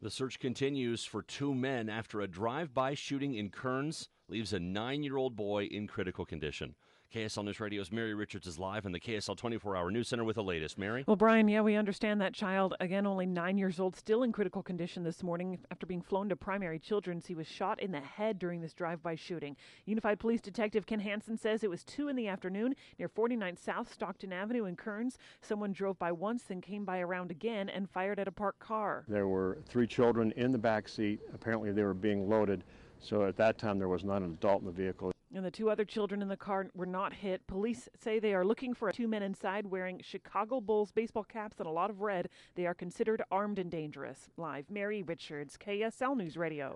The search continues for two men after a drive-by shooting in Kearns leaves a 9-year-old boy in critical condition. KSL News Radio's Mary Richards is live in the KSL 24-hour News Center with the latest. Mary? Well, Brian, we understand that child, again, only 9 years old, still in critical condition this morning. After being flown to Primary Children's, he was shot in the head during this drive-by shooting. Unified Police Detective Ken Hansen says it was 2 in the afternoon near 49th South Stockton Avenue in Kearns. Someone drove by once, then came by around again and fired at a parked car. There were 3 children in the back seat. Apparently they were being loaded, so at that time there was not an adult in the vehicle. And the 2 other children in the car were not hit. Police say they are looking for 2 men inside wearing Chicago Bulls baseball caps and a lot of red. They are considered armed and dangerous. Live, Mary Richards, KSL News Radio.